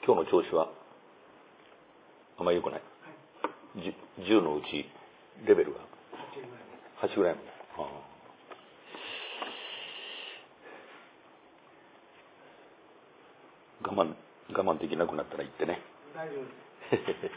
今日の調子はあまり良くない。10のうちレベルが8ぐらいも。我慢できなくなったら言ってね。 大丈夫です。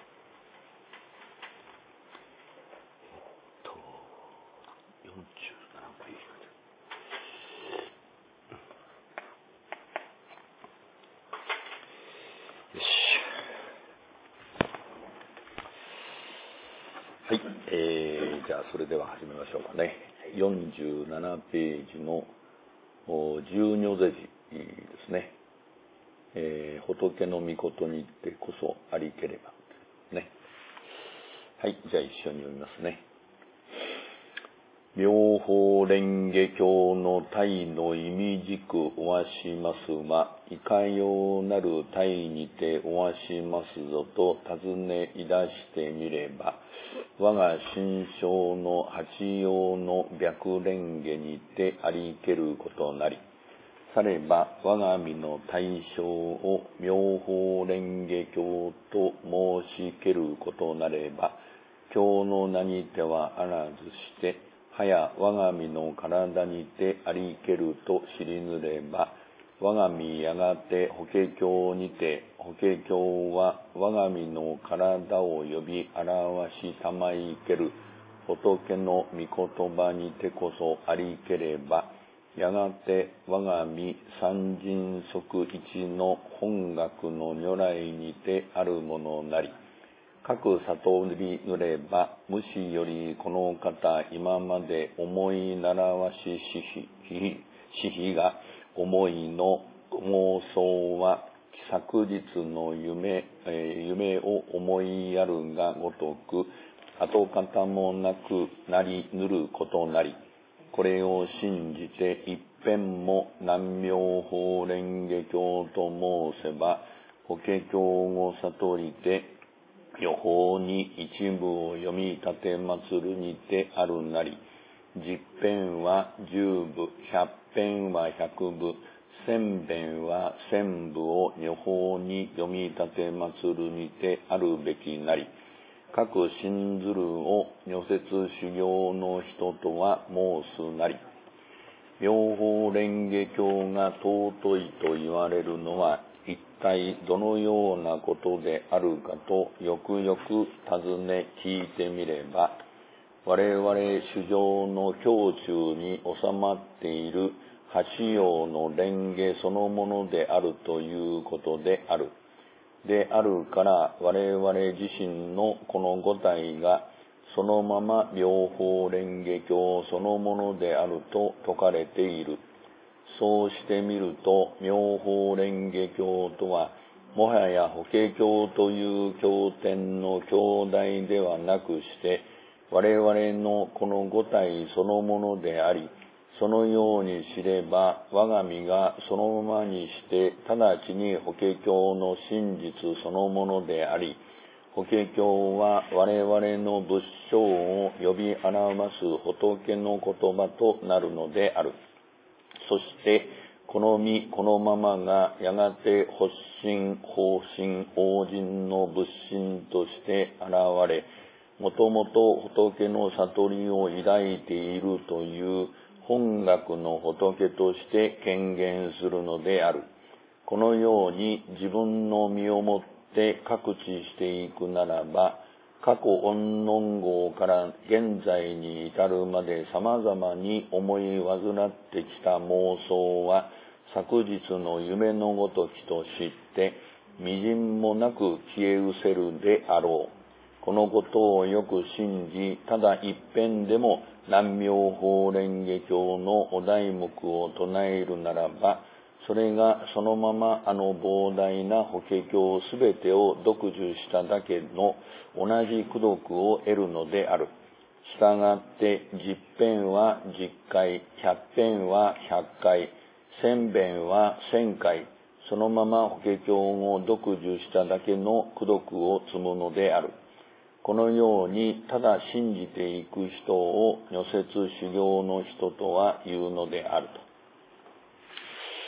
はい、じゃあそれでは始めましょうかね。47ページの十如世辞ですね。仏の御事にてこそありければね。はい、じゃあ一緒に読みますね。妙法蓮華経の体の意味軸おわしますま、いかようなる体にておわしますぞと尋ねいだしてみれば、我が心象の八葉の白蓮華にてありけることなり、されば我が身の対象を妙法蓮華経と申しけることなれば、経の名にてはあらずして、はや我が身の体にてありけると知りぬれば、我が身やがて法華経にて、法華経は我が身の体を呼び表したまいける仏の御言葉にてこそありければ、やがて我が身三人即一の本学の如来にてあるものなり、各悟りぬれば、無視よりこの方今まで思い習わししひが思いの妄想は昨日の夢を思いやるがごとく、跡形もなくなりぬることなり、これを信じて一遍も南妙法蓮華経と申せば、法華経を悟りて、予報に一部を読み立て祭るにてあるなり、十遍は十部、百遍は百部、千遍は千部を女法に読み立て祭るにてあるべきなり、各信ずるを如説修行の人とは申すなり、妙法蓮華経が尊いと言われるのは、一体どのようなことであるかとよくよく尋ね聞いてみれば、我々主上の胸中に収まっている八葉の蓮華そのものであるということである。であるから我々自身のこの五体がそのまま妙法蓮華経そのものであると説かれている。そうしてみると、妙法蓮華経とは、もはや法華経という経典の兄弟ではなくして、我々のこの五体そのものであり、そのように知れば、我が身がそのままにして、直ちに法華経の真実そのものであり、法華経は我々の仏性を呼び表す仏の言葉となるのである。そして、この身、このままがやがて発心、法心、応心の仏心として現れ、もともと仏の悟りを抱いているという本学の仏として権限するのである。このように自分の身をもって覚知していくならば、過去怨念号から現在に至るまで様々に思い煩ってきた妄想は昨日の夢のごときと知って、微塵もなく消え失せるであろう。このことをよく信じ、ただ一遍でも南妙法蓮華経のお題目を唱えるならば、それがそのままあの膨大な法華経すべてを読受しただけの同じ功徳を得るのである。したがって十遍は十回、百遍は百回、千遍は千回、そのまま法華経を読受しただけの功徳を積むのである。このようにただ信じていく人を如説修行の人とは言うのであると。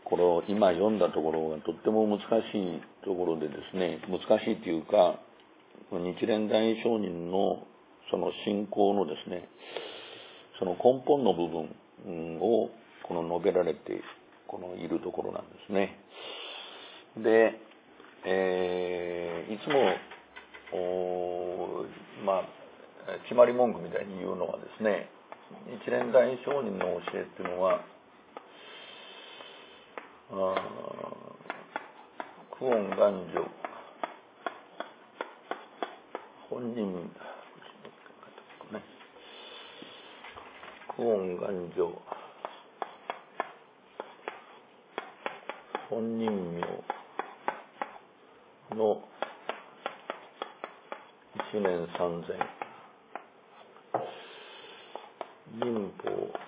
この今読んだところがとっても難しいところでですね、難しいというか、日蓮大聖人のその信仰のですね、その根本の部分をこの述べられているところなんですね。で、いつも決まり文句みたいに言うのはですね、日蓮大聖人の教えっていうのは、久遠願上本人久遠願上本人名の一年三千忍法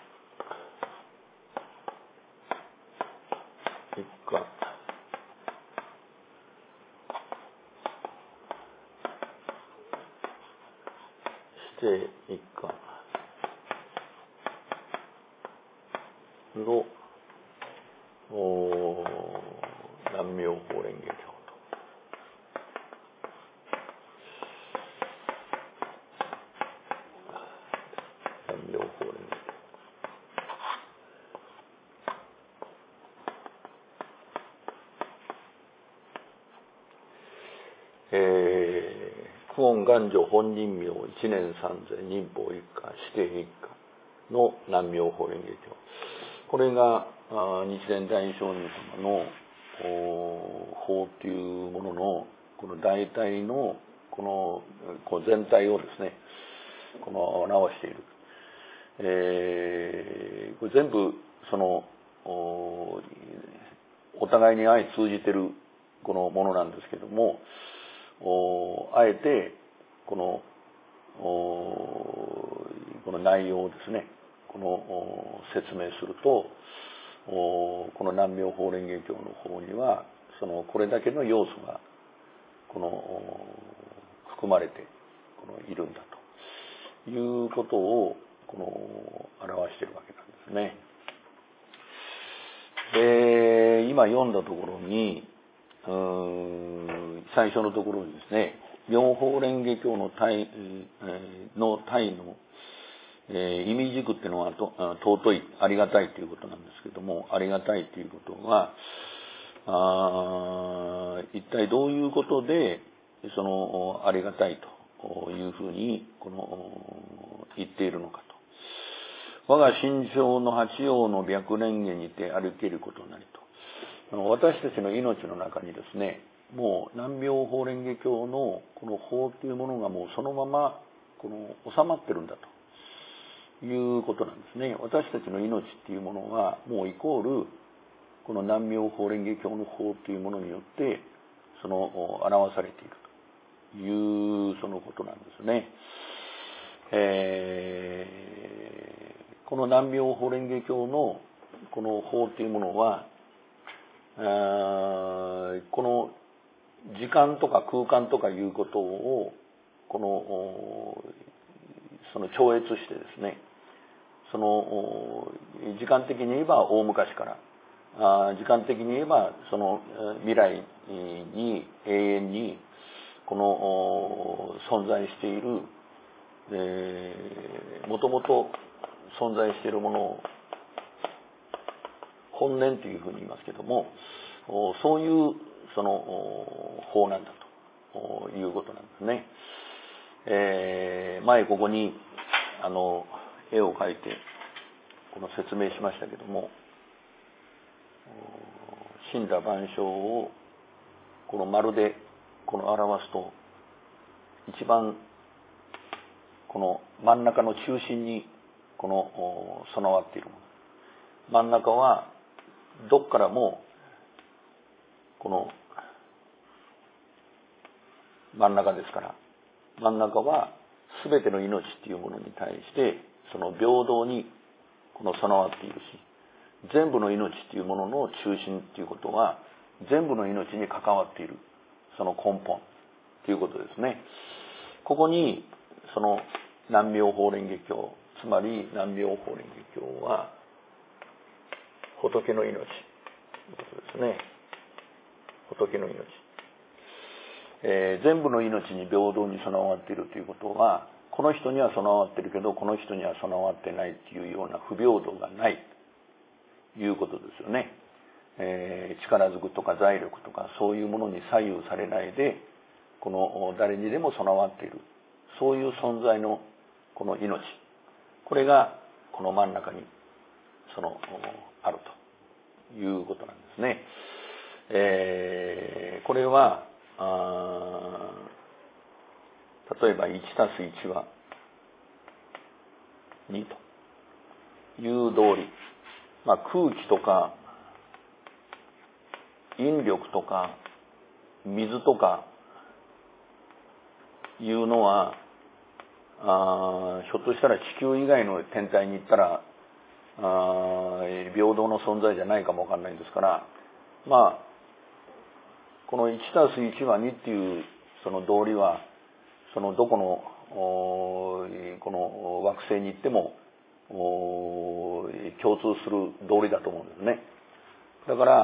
一家指定一家の南妙法蓮華経と南妙法蓮華経久遠願上本人名一年三千忍法一家指定一家の南妙法蓮華経、これが日蓮大聖人様の法というもののこの大体のこの全体をですね、表している。これ全部そのお互いに相通じてるこのものなんですけども、あえてこの内容をですね、説明すると、この南妙法蓮華経の方にはこれだけの要素が含まれているんだということを表しているわけなんですね。今読んだところに最初のところにですね、妙法蓮華経の体の意味軸っていうのは尊い、ありがたいということなんですけども、ありがたいということは一体どういうことでありがたいというふうに言っているのかと。我が心性の八葉の白蓮華にて歩けることなりと。私たちの命の中にですね、もう南妙法蓮華経のこの法というものがもうそのまま収まってるんだということなんですね。私たちの命っていうものはもうイコールこの南妙法蓮華経の法というものによって表されているということなんですね。この南妙法蓮華経のこの法というものはこの時間とか空間とかいうことを超越してですね、時間的に言えば大昔から時間的に言えば未来に永遠に存在しているもともと存在しているものを本念というふうに言いますけども、そういう法なんだということなんですね。前ここに絵を描いて説明しましたけども、森羅万象を丸で表すと、一番真ん中の中心に備わっているもの、真ん中はどっからも真ん中ですから、真ん中は全ての命っていうものに対して平等に備わっているし、全部の命っていうものの中心っていうことは全部の命に関わっている根本ということですね。ここに南妙法蓮華経、つまり南妙法蓮華経は仏の命ことですね。仏の命。全部の命に平等に備わっているということは、この人には備わっているけどこの人には備わってないというような不平等がないということですよね。力ずくとか財力とかそういうものに左右されないで、この誰にでも備わっている、そういう存在のこの命、これがこの真ん中にあるということなんですね。これは例えば 1+1 は2という道理、空気とか引力とか水とかいうのはひょっとしたら地球以外の天体に行ったら平等の存在じゃないかもわかんないんですから、この 1+1 は2っていうその道理はどこのこの惑星に行っても共通する道理だと思うんですね。だから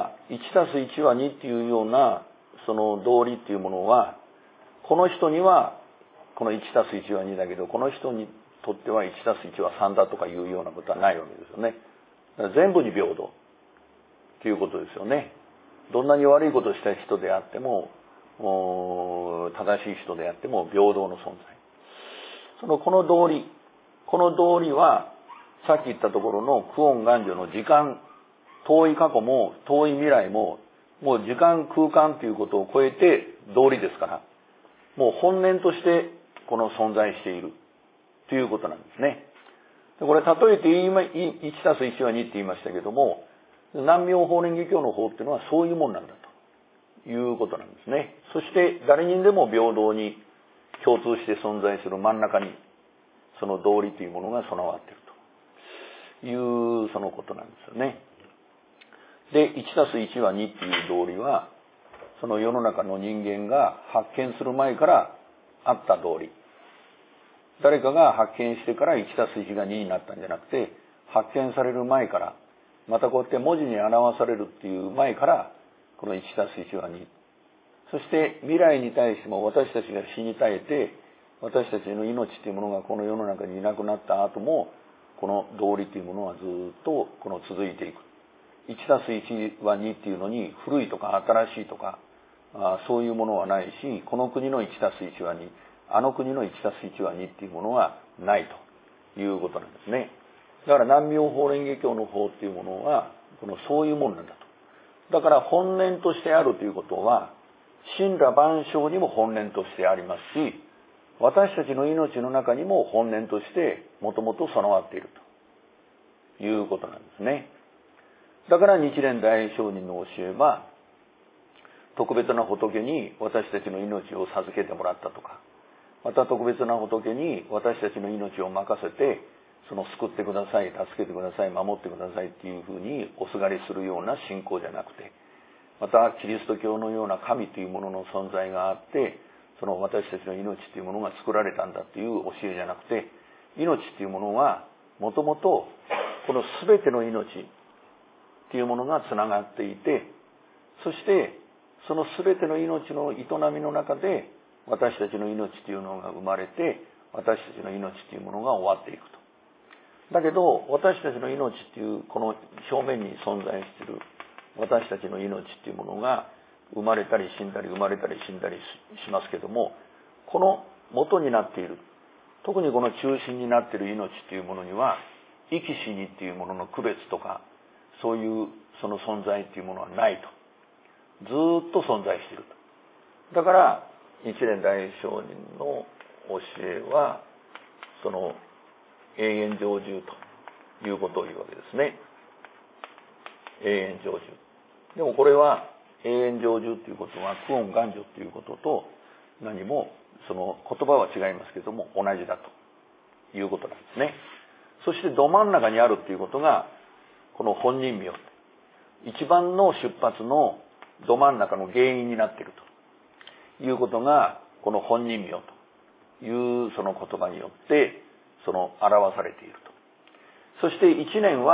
1+1 は2っていうようなその道理っていうものは、この人にはこの 1+1 は2だけどこの人にとっては 1+1 は3だとかいうようなことはないわけですよね。だから全部に平等ということですよね。どんなに悪いことをした人であっても正しい人であっても平等の存在。この道理はさっき言ったところの久遠願成の時間、遠い過去も遠い未来ももう時間空間ということを超えて道理ですから、もう本然としてこの存在しているということなんですね。これ例えて1+1 は2って言いましたけども、南妙法蓮華経の方っていうのはそういうもんなんだということなんですね。そして誰にでも平等に共通して存在する真ん中にその道理というものが備わっているというそのことなんですよね。で 1+1 は2っていう道理はその世の中の人間が発見する前からあった道理。誰かが発見してから 1+1 が2になったんじゃなくて、発見される前から、またこうやって文字に表されるっていう前からこの 1+1 は2。そして未来に対しても私たちが死に絶えて、私たちの命というものがこの世の中にいなくなった後も、この道理というものはずっと続いていく。1+1 は2っていうのに古いとか新しいとかそういうものはないし、この国の 1+1 は2、あの国の 1+1 は2っていうものはないということなんですね。だから南妙法蓮華経の方っていうものはそういうものなんだと。だから本然としてあるということは神羅万象にも本然としてありますし、私たちの命の中にも本然としてもともと備わっているということなんですね。だから日蓮大聖人の教えは特別な仏に私たちの命を授けてもらったとか、また特別な仏に私たちの命を任せて救ってください、助けてください、守ってくださいっていうふうにおすがりするような信仰じゃなくて、またキリスト教のような神というものの存在があって、私たちの命というものが作られたんだという教えじゃなくて、命というものはもともとこの全ての命というものがつながっていて、そしてその全ての命の営みの中で私たちの命というのが生まれて、私たちの命というものが終わっていくと。だけど私たちの命というこの表面に存在している私たちの命というものが生まれたり死んだり生まれたり死んだりしますけども、この元になっている、特にこの中心になっている命というものには生き死にというものの区別とかそういうその存在というものはないと。ずっと存在していると。だから日蓮大聖人の教えは永遠成就ということを言うわけですね。永遠成就。でもこれは永遠成就ということは久遠願成ということと何も言葉は違いますけども同じだということなんですね。そしてど真ん中にあるということがこの本人名、一番の出発のど真ん中の原因になっているということがこの本人名というその言葉によって表されていると。そして一年は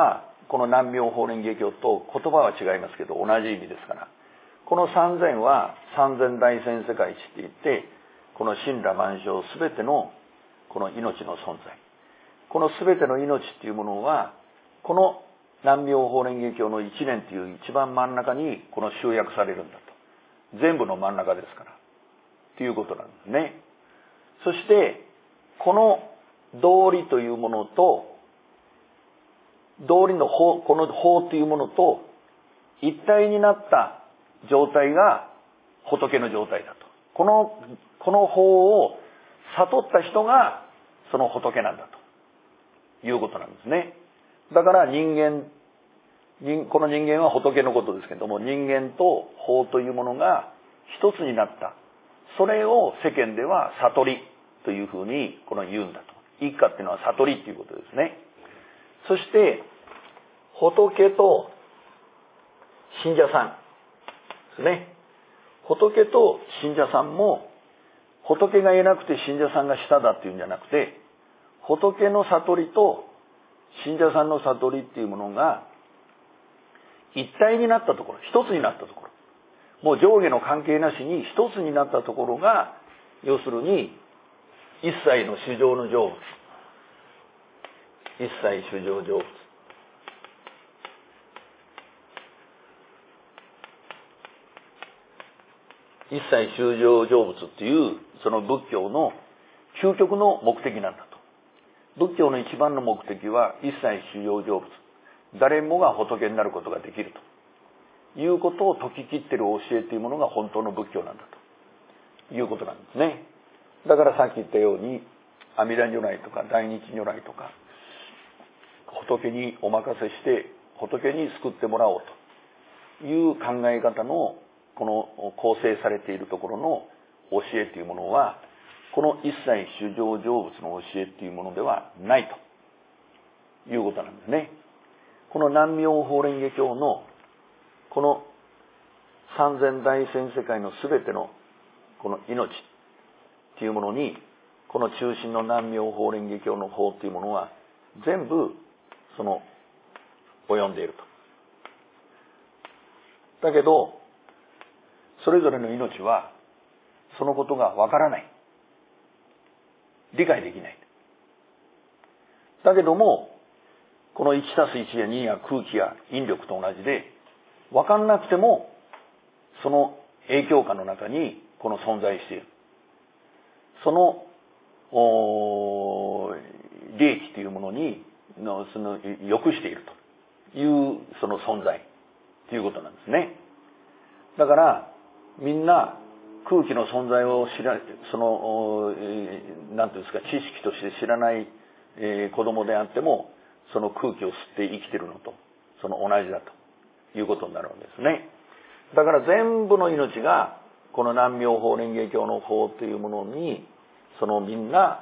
この南妙法蓮華経と言葉は違いますけど同じ意味ですから、この三千は三千大千世界一って言って、この神羅万象すべてのこの命の存在、このすべての命っていうものはこの南妙法蓮華経の一年という一番真ん中にこの集約されるんだと。全部の真ん中ですからということなんですね。そしてこの道理というものと、道理の法、この法というものと一体になった状態が仏の状態だと。この法を悟った人がその仏なんだということなんですね。だからこの人間は仏のことですけれども、人間と法というものが一つになった。それを世間では悟りというふうに言うんだと。一家っていうのは悟りということですね。そして仏と信者さんですね。仏と信者さんも、仏が偉くて信者さんが下だっていうんじゃなくて、仏の悟りと信者さんの悟りっていうものが一体になったところ、一つになったところ、もう上下の関係なしに一つになったところが、要するに一切の衆生の成仏、一切衆生成仏、一切衆生成仏っていうその仏教の究極の目的なんだと。仏教の一番の目的は一切衆生成仏、誰もが仏になることができるということを説き切っている教えというものが本当の仏教なんだということなんですね。だからさっき言ったように阿弥陀如来とか大日如来とか仏にお任せして仏に救ってもらおうという考え方のこの構成されているところの教えというものは、この一切衆生成仏の教えというものではないということなんですね。この南妙法蓮華経のこの三千大千世界のすべてのこの命というものに、この中心の南妙法蓮華経の法というものは全部及んでいると。だけどそれぞれの命はそのことがわからない、理解できない。だけどもこの 1+1 や2や空気や引力と同じで、わかんなくてもその影響下の中に存在している、その利益というものに良くしているというその存在ということなんですね。だからみんな空気の存在をなんていうんですか、知識として知らない、子供であってもその空気を吸って生きているのと同じだということになるんですね。だから全部の命がこの南妙法蓮華経の法というものにみんな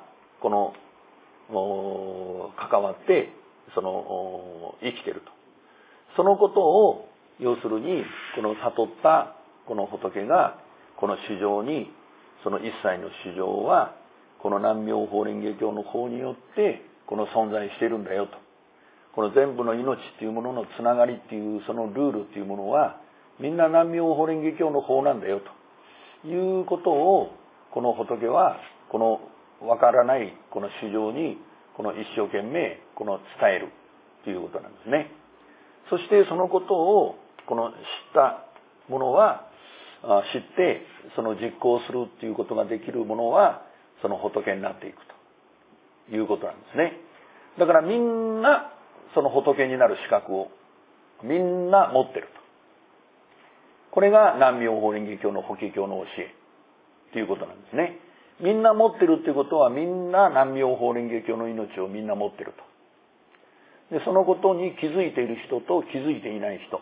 関わって生きていると。そのことを要するに悟ったこの仏がこの衆生に、その一切の衆生はこの南妙法蓮華経の法によって存在しているんだよと。この全部の命っていうもののつながりっていうそのルールっていうものはみんな南妙法蓮華経の法なんだよということを、この仏はわからないこの衆生に一生懸命伝えるということなんですね。そしてそのことを知ったものは知って実行するっていうことができるものは仏になっていくということなんですね。だからみんな仏になる資格をみんな持ってると。これが南妙法蓮華経の法華経の教えということなんですね。みんな持ってるっていうことは、みんな南妙法蓮華経の命をみんな持ってると。でそのことに気づいている人と気づいていない人、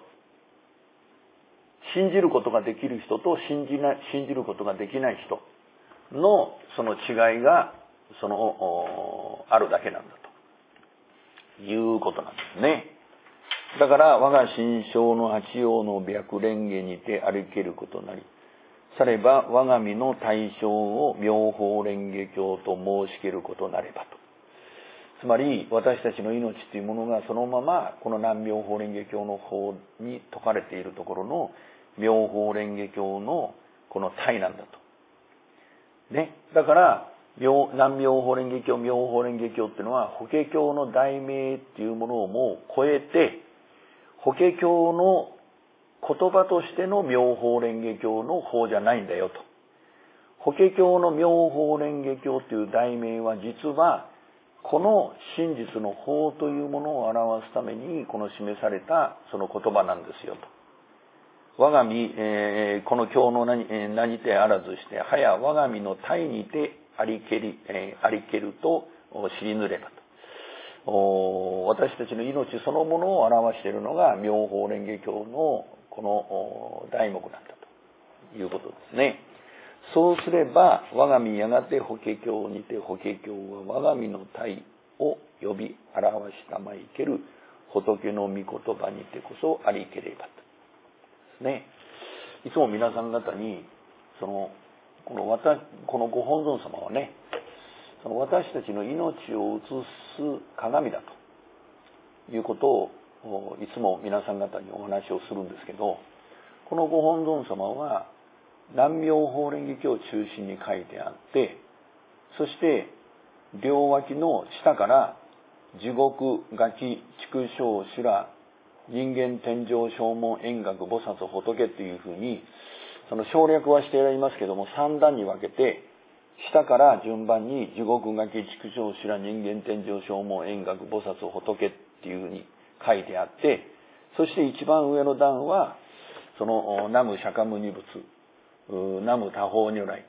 信じることができる人と信じることができない人の違いがあるだけなんだということなんですね。だから我が心象の八葉の白蓮華にて歩けることなり、されば我が身の対象を妙法蓮華経と申しけることなればと。 つまり私たちの命というものがそのままこの南妙法蓮華経の方に説かれているところの妙法蓮華経のこの体なんだと。ね。だから南妙法蓮華経、妙法蓮華経っていうのは法華経の題名っていうものをもう超えて、法華経の言葉としての妙法蓮華経の法じゃないんだよと。法華経の妙法蓮華経という題名は実はこの真実の法というものを表すためにこの示されたその言葉なんですよと。我が身、この経の何てあらずして、はや我が身の体にてありけると知りぬればと。私たちの命そのものを表しているのが妙法蓮華経のこの題目なんだということですね。そうすれば我が身やがて法華経にて、法華経は我が身の体を呼び表したまいける仏の御言葉にてこそありければとですね。いつも皆さん方にこのご本尊様はね、私たちの命を映す鏡だということをいつも皆さん方にお話をするんですけど、このご本尊様は南妙法蓮華経を中心に書いてあって、そして両脇の下から地獄、餓鬼、畜生、修羅、人間、天上、正門、円覚、菩薩、仏っていうふうに、その省略はしていますけども、3段に分けて、下から順番に地獄、餓鬼、畜生、修羅、人間、天上、正門、円覚、菩薩、仏っていうふうに書いてあって、そして一番上の段は、その南無釈迦牟尼仏、南無多宝如来、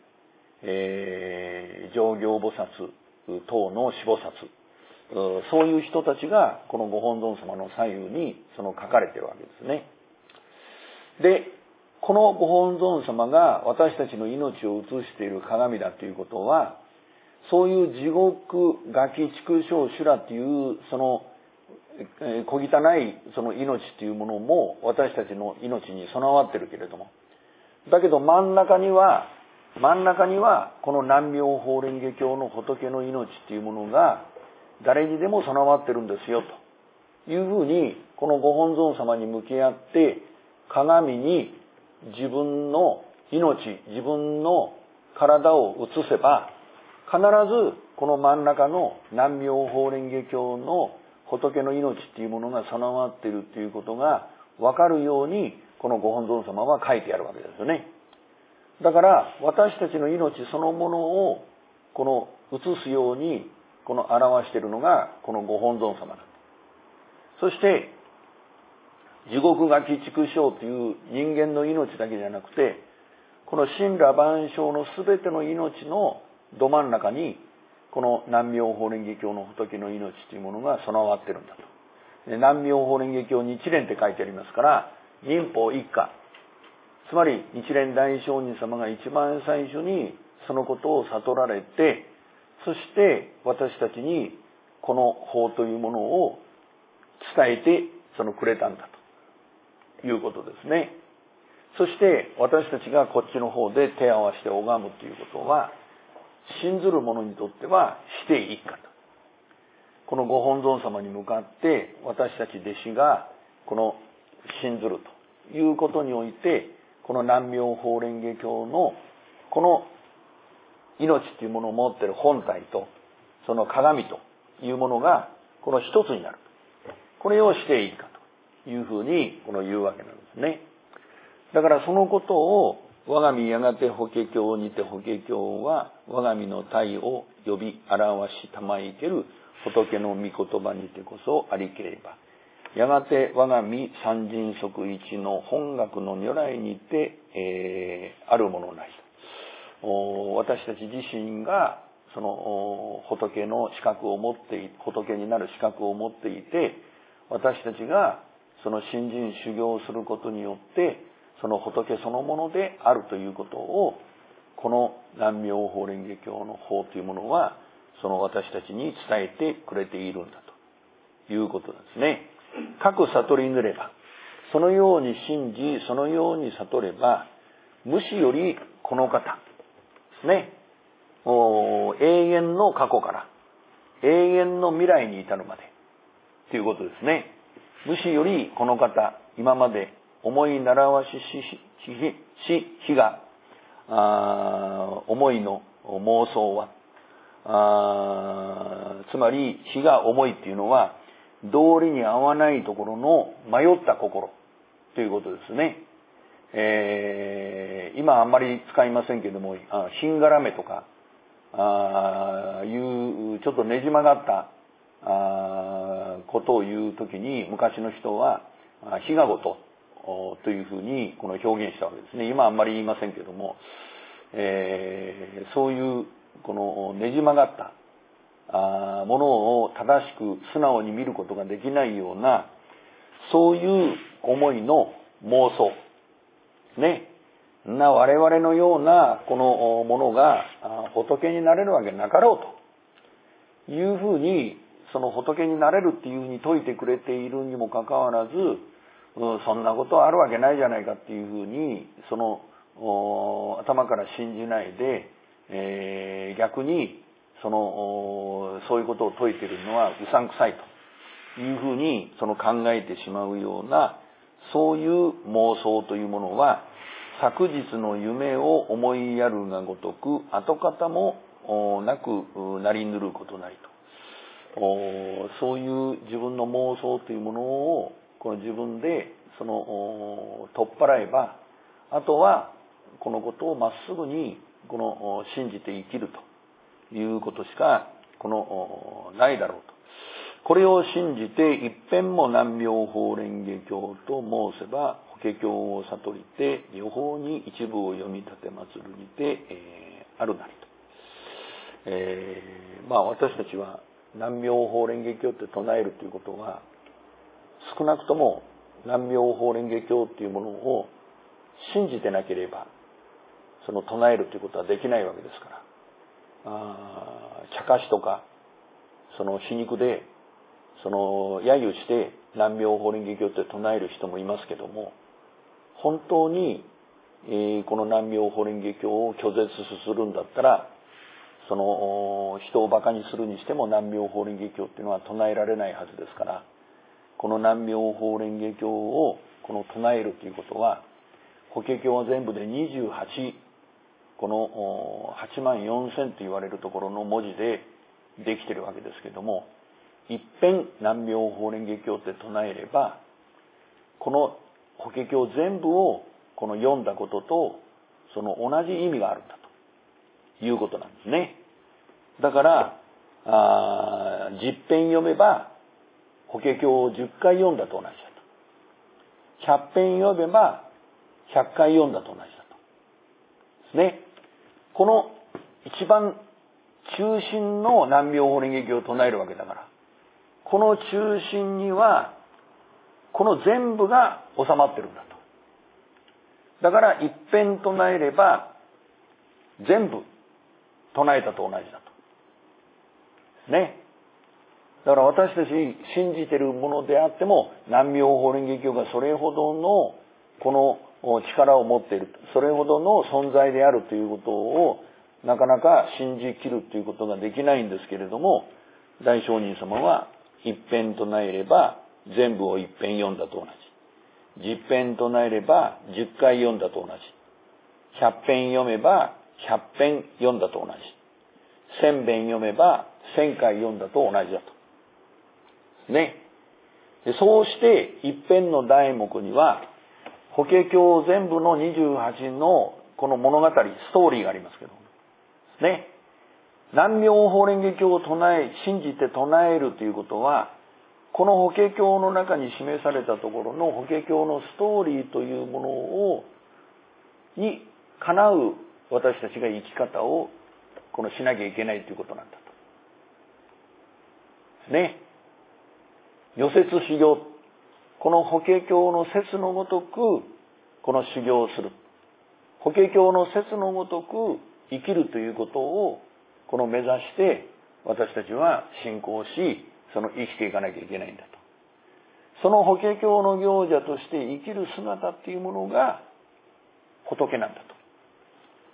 上行菩薩等の四菩薩、そういう人たちがこのご本尊様の左右に書かれているわけですね。で、このご本尊様が私たちの命を映している鏡だということは、そういう地獄、餓鬼、畜生、修羅っていう小汚いその命っていうものも私たちの命に備わっているけれども、だけど真ん中にはこの南妙法蓮華経の仏の命っていうものが誰にでも備わってるんですよというふうに、このご本尊様に向き合って鏡に自分の命、自分の体を映せば、必ずこの真ん中の南妙法蓮華経の仏の命っていうものが備わっているということが分かるように、このご本尊様は書いてあるわけですよね。だから私たちの命そのものを映すように表しているのがこのご本尊様だ。そして地獄、餓鬼、畜生という人間の命だけじゃなくて、この神羅万象のすべての命のど真ん中にこの南妙法蓮華経の仏の命というものが備わっているんだと。南妙法蓮華経日蓮って書いてありますから、忍法一家、つまり日蓮大聖人様が一番最初にそのことを悟られて、そして私たちにこの法というものを伝えてくれたんだということですね。そして私たちがこっちの方で手を合わせて拝むということは、信ずる者にとってはしていいかと。このご本尊様に向かって私たち弟子が信ずるということにおいて、この南妙法蓮華経のこの命というものを持っている本体とその鏡というものがこの一つになる。これをしていいかというふうに言うわけなんですね。だからそのことを我が身やがて法華経にて、法華経は我が身の体を呼び表したまいける仏の御言葉にてこそありければ、やがて我が身三人即一の本学の如来にて、あるものなりと。私たち自身がその仏の資格を持って仏になる資格を持っていて、私たちがその信心修行をすることによってその仏そのものであるということを、この南妙法蓮華経の法というものはその私たちに伝えてくれているんだということですね。各悟りぬれば、そのように信じ、そのように悟れば、無視よりこの方ですね、永遠の過去から永遠の未来に至るまでということですね。武士よりこの方、今まで思い習わし日が思いの妄想はつまり日が重いっていうのは道理に合わないところの迷った心ということですね。今あんまり使いませんけども、品がらめとかいうちょっとねじ曲がったことを言うときに昔の人は日がごとというふうにこの表現したわけですね。今あんまり言いませんけども、そういうこのねじ曲がったものを正しく素直に見ることができないようなそういう思いの妄想ね。我々のようなこのものが仏になれるわけなかろうというふうに、その仏になれるっていうふうに説いてくれているにもかかわらず、そんなことはあるわけないじゃないかっていうふうにその頭から信じないで、逆にそういうことを説いているのはうさんくさいというふうに考えてしまうような、そういう妄想というものは昨日の夢を思いやるがごとく跡形もなくなりぬることなりと、そういう自分の妄想というものをこの自分で取っ払えば、あとはこのことをまっすぐに信じて生きるということしかないだろうと。これを信じて一遍も南妙法蓮華経と申せば法華経を悟りて予報に一部を読み立て祭るにて、あるなりと。私たちは南妙法蓮華経って唱えるということは、少なくとも南妙法蓮華経っていうものを信じてなければ唱えるということはできないわけですから、茶化しとか皮肉で揶揄して南妙法蓮華経って唱える人もいますけども、本当に、この南妙法蓮華経を拒絶するんだったら、人を馬鹿にするにしても南妙法蓮華経っていうのは唱えられないはずですから、この南妙法蓮華経を唱えるということは、法華経は全部で28、この8万4000と言われるところの文字でできているわけですけども、一遍南妙法蓮華経って唱えれば、この法華経全部を読んだことと同じ意味があるんだということなんですね。だから10遍読めば法華経を10回読んだと同じだと。100遍読めば100回読んだと同じだとですね。この一番中心の南妙法蓮華経を唱えるわけだから、この中心にはこの全部が収まってるんだと。だから一遍唱えれば全部唱えたと同じだとですね。だから私たち信じているものであっても、南妙法蓮華経がそれほどのこの力を持っている、それほどの存在であるということをなかなか信じきるということができないんですけれども、大聖人様は一遍唱えれば全部を一遍読んだと同じ、10遍唱えれば10回読んだと同じ、100遍読めば100遍読んだと同じ、1000遍読めば1000回読んだと同じだとね。そうして一遍の題目には法華経全部の28のこの物語、ストーリーがありますけどね。南妙法蓮華経を信じて唱えるということは、この法華経の中に示されたところの法華経のストーリーというものにかなう私たちが生き方をしなきゃいけないということなんだとね。如説修行、この法華経の説のごとくこの修行をする、法華経の説のごとく生きるということを目指して私たちは信仰し、生きていかなきゃいけないんだと。その法華経の行者として生きる姿っていうものが仏なんだと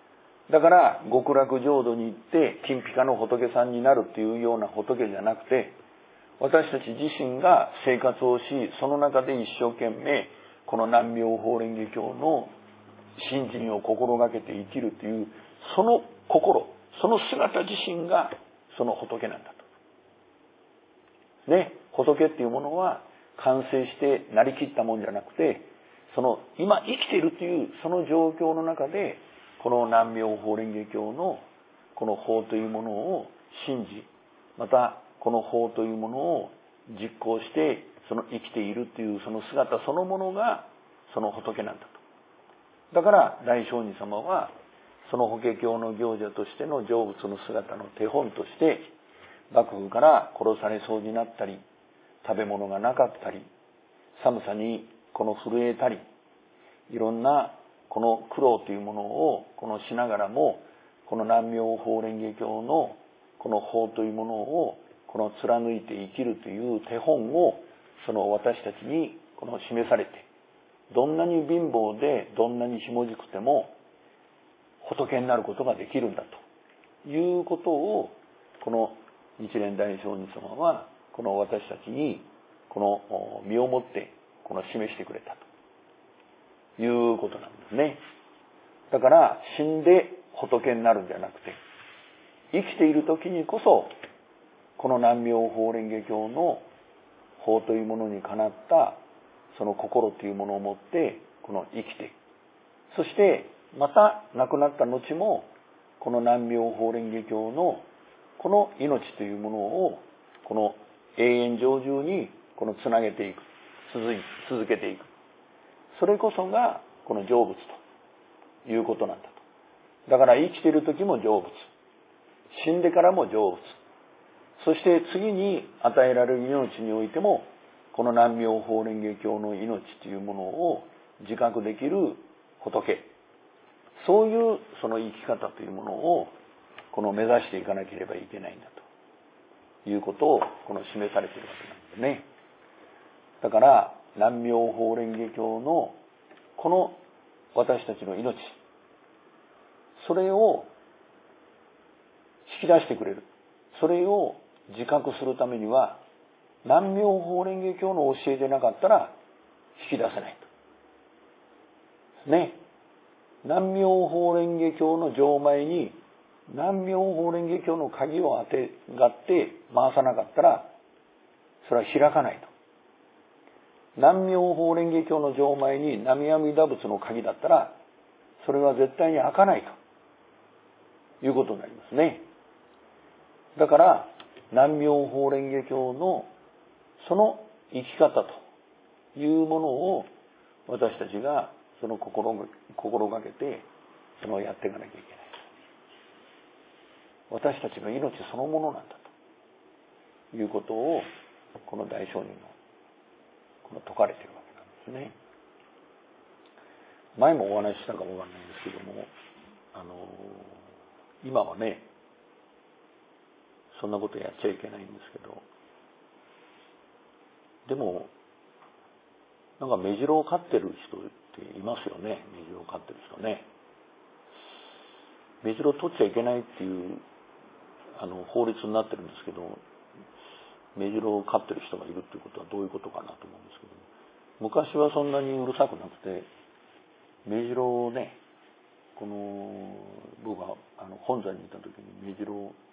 だから極楽浄土に行って金ピカの仏さんになるっていうような仏じゃなくて、私たち自身が生活をし、その中で一生懸命この南妙法蓮華経の信心を心がけて生きるという、その心、その姿自身がその仏なんだと。ね、仏っていうものは完成してなりきったもんじゃなくて、その今生きているというその状況の中で、この南妙法蓮華経のこの法というものを信じ、またこの法というものを実行してその生きているというその姿そのものがその仏なんだと。だから大聖人様はその法華経の行者としての成仏の姿の手本として、幕府から殺されそうになったり、食べ物がなかったり、寒さにこの震えたり、いろんなこの苦労というものをこのしながらも、この南妙法蓮華経のこの法というものをこの貫いて生きるという手本をその私たちにこの示されて、どんなに貧乏でどんなにひもじくても仏になることができるんだということを、この日蓮大聖人様はこの私たちにこの身をもってこの示してくれたということなんですね。だから死んで仏になるんじゃなくて、生きている時にこそこの南妙法蓮華経の法というものにかなったその心というものを持ってこの生きて、そしてまた亡くなった後もこの南妙法蓮華経のこの命というものをこの永遠常住にこのつなげていく、続けていく、それこそがこの成仏ということなんだと。だから生きている時も成仏、死んでからも成仏、そして次に与えられる命においてもこの南妙法蓮華経の命というものを自覚できる仏、そういうその生き方というものをこの目指していかなければいけないんだということをこの示されているわけなんですね。だから南妙法蓮華経のこの私たちの命、それを引き出してくれる、それを自覚するためには南妙法蓮華経の教えでなかったら引き出せないとね。南妙法蓮華経の錠前に南妙法蓮華経の鍵をあてがって回さなかったらそれは開かないと。南妙法蓮華経の錠前に南無阿弥陀仏の鍵だったらそれは絶対に開かないということになりますね。だから南妙法蓮華経のその生き方というものを私たちがその心がけてそのやっていかなきゃいけない。私たちの命そのものなんだということをこの大聖人のこの説かれているわけなんですね。前もお話ししたかもわからないんですけども、今はねそんなことやっちゃいけないんですけど、でもなんかメジロを飼ってる人っていますよね。メジロを飼ってる人ね。メジロを取っちゃいけないっていう法律になってるんですけど、メジロを飼ってる人がいるっていうことはどういうことかなと思うんですけど、昔はそんなにうるさくなくて、メジロをね、この僕が本山にいた時にメジロを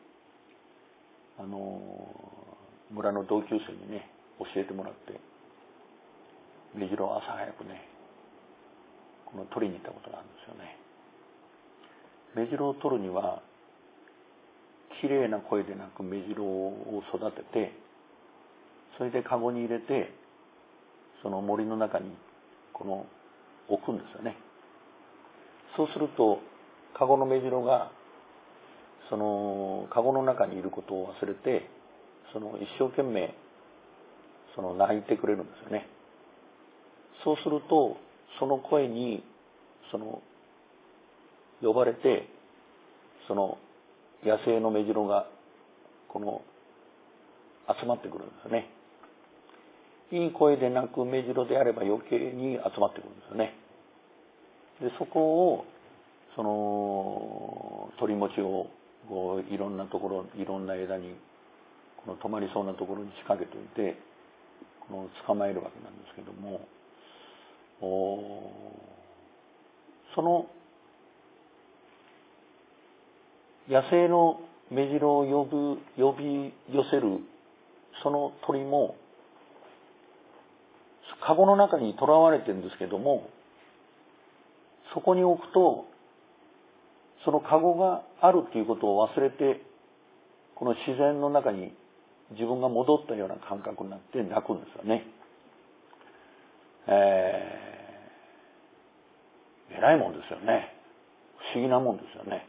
村の同級生にね教えてもらって、メジロを朝早くねこの取りに行ったことがあるんですよね。メジロを取るにはきれいな声で鳴くメジロを育てて、それでカゴに入れてその森の中にこの置くんですよね。そうするとカゴのメジロがそのカゴの中にいることを忘れて、その一生懸命その鳴いてくれるんですよね。そうするとその声にその呼ばれて、その野生のメジロがこの集まってくるんですよね。いい声で鳴くメジロであれば余計に集まってくるんですよね。でそこをその鳥持ちをこういろんなところ、いろんな枝にこの止まりそうなところに仕掛けといてこの捕まえるわけなんですけども、その野生のメジロを呼び寄せるその鳥もカゴの中にとらわれてるんですけども、そこに置くとそのカゴがあるということを忘れてこの自然の中に自分が戻ったような感覚になって鳴くんですよね。偉いもんですよね。不思議なもんですよね。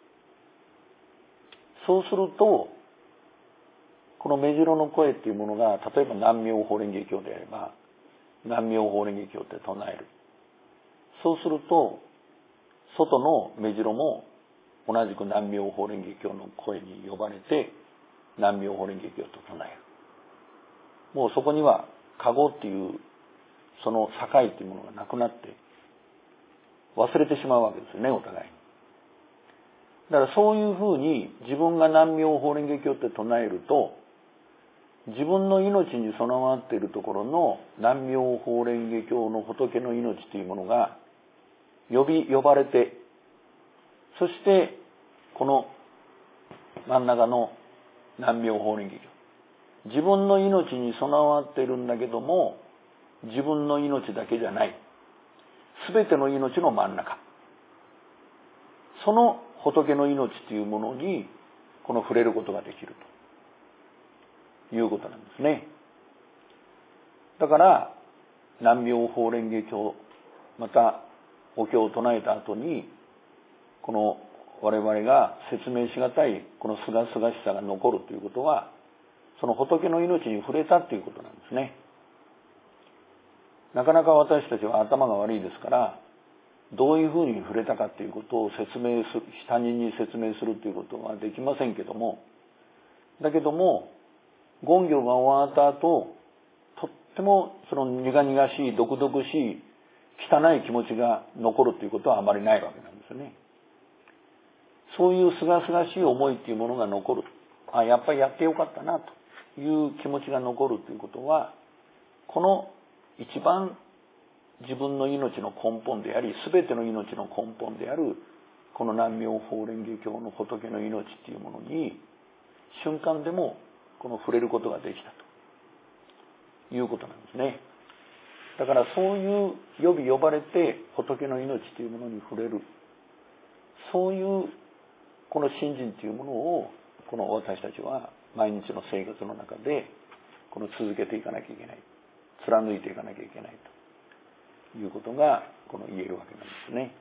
そうするとこのメジロの声っていうものが、例えば南無妙法蓮華経であれば南無妙法蓮華経って唱える。そうすると外のメジロも同じく南無妙法蓮華経の声に呼ばれて南無妙法蓮華経と唱える。もうそこにはカゴっていうその境っていうものがなくなって忘れてしまうわけですよね、お互いに。だからそういうふうに自分が南無妙法蓮華経って唱えると、自分の命に備わっているところの南無妙法蓮華経の仏の命というものが呼ばれて、そしてこの真ん中の南無妙法蓮華経、自分の命に備わっているんだけども自分の命だけじゃない、すべての命の真ん中、その仏の命というものにこの触れることができるということなんですね。だから南無妙法蓮華経、またお経を唱えた後にこの我々が説明しがたいこのすがすがしさが残るということは、その仏の命に触れたということなんですね。なかなか私たちは頭が悪いですから、どういうふうに触れたかということを他人に説明するということはできませんけども、だけども言語が終わった後、とってもその苦々しい毒々しい汚い気持ちが残るということはあまりないわけなんですよね。そういうすがすがしい思いというものが残る。やっぱりやってよかったなという気持ちが残るということは、この一番自分の命の根本であり、すべての命の根本であるこの南無妙法蓮華経の仏の命というものに瞬間でもこの触れることができたということなんですね。だからそういう呼ばれて仏の命というものに触れる、そういうこの信心というものをこの私たちは毎日の生活の中でこの続けていかなきゃいけない、貫いていかなきゃいけないということがこの言えるわけなんですね。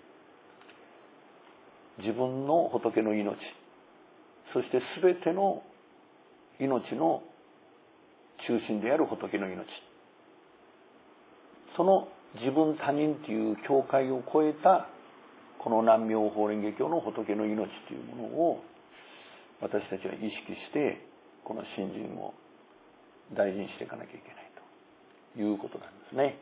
自分の仏の命、そして全ての命の中心である仏の命、その自分他人という境界を超えたこの南無妙法蓮華経の仏の命というものを私たちは意識してこの信心を大事にしていかなきゃいけないということなんですね。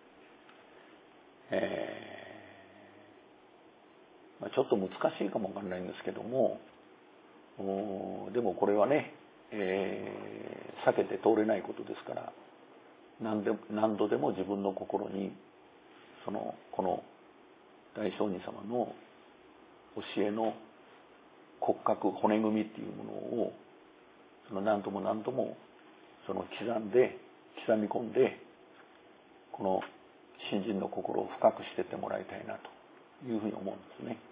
ちょっと難しいかもわからないんですけども、でもこれはね、避けて通れないことですから、何度でも自分の心にこの大聖人様の教えの骨格骨組みっていうものを何度も何度も刻み込んでこの信心の心を深くしていってもらいたいなというふうに思うんですね。